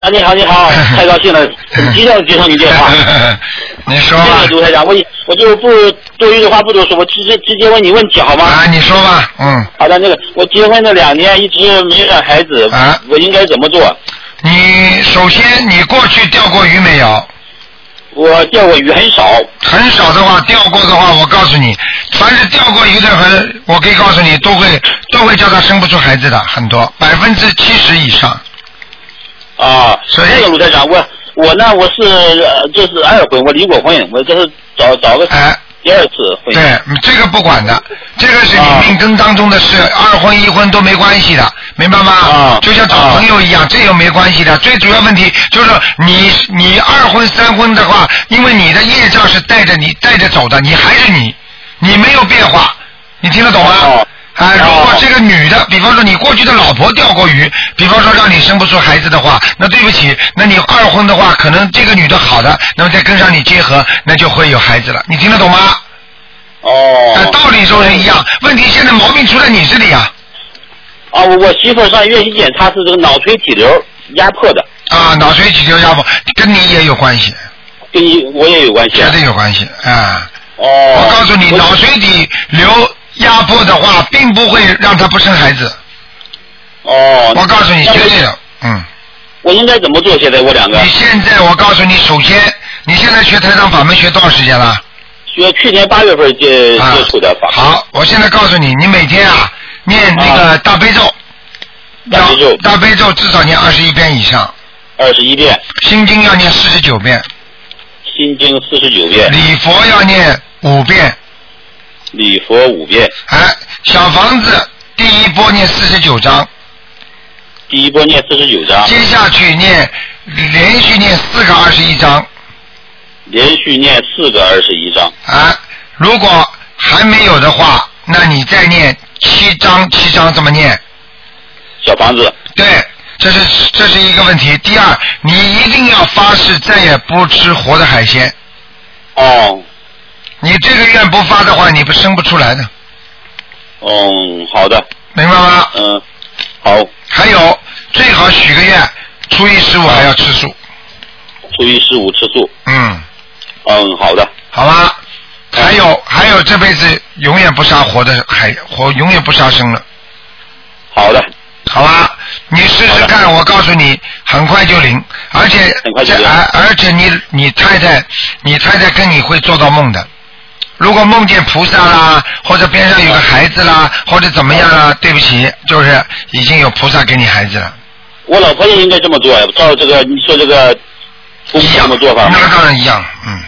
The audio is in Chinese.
啊，你好，你好，太高兴了，很激动接上你电话。 你说吧。 谢谢卢台长，我就不多余的话不多说，我直接问你问题好吗？ 啊，你说吧， 好的，我结婚这2年一直没生孩子，我应该怎么做？ 你首先你过去钓过鱼没有？ 我钓过鱼很少。 很少的话，钓过的话，我告诉你，凡是钓过鱼的人，我可以告诉你，都会叫他生不出孩子的，很多70%以上。 啊，那个卢台长，我呢，我是就是2婚，我离过婚，我这是找个第2次婚姻。 对，这个不管的，这个是你命根当中的事，2婚1婚都没关系的，明白吗？就像找朋友一样，这个没关系的。最主要问题就是你2婚3婚的话，因为你的业障是带着走的，你还是你没有变化，你听得懂吗？如果这个女的，比方说你过去的老婆钓过鱼，比方说让你生不出孩子的话，那对不起，那你2婚的话，可能这个女的好的，那么再跟上你结合，那就会有孩子了，你听得懂吗？道理都是一样，问题现在毛病出在你这里啊。 我媳妇上院去检查是这个脑垂体瘤压迫的。 脑垂体瘤压迫，跟你也有关系。 跟我也有关系。 绝对有关系啊。我告诉你，脑垂体瘤压迫的话，并不会让他不生孩子。我告诉你，绝对的。 我应该怎么做？现在我2个。 你现在我告诉你，首先，你现在学台长法门学多少时间了？ 学去年8月份接触的法门。 好，我现在告诉你，你每天念那个大悲咒。大悲咒至少念21遍以上。 21遍。 心经要念49遍。 心经49遍。 礼佛要念5遍。 礼佛5遍。 小房子第一波念49章。 第一波念49章。 接下去连续念4个21章。 连续念4个21章。 如果还没有的话，那你再念7章这么念。 小房子。 对，这是一个问题。第二，你一定要发誓再也不吃活的海鲜。你这个愿不发的话，你生不出来的。 好的。 明白吗？ 好。 还有，最好许个愿，初一15还要吃素。 初一15吃素。好的。 好吧。还有，这辈子永远不杀活的永远不杀生了。 好的。 好吧，你试试看，我告诉你，很快就灵，而且你太太跟你会做到梦的。如果梦见菩萨啦，或者边上有个孩子啦，或者怎么样啦，对不起，就是已经有菩萨给你孩子了。 我老婆也应该这么做呀，照这个你说这个一样的做法。 那当然一样，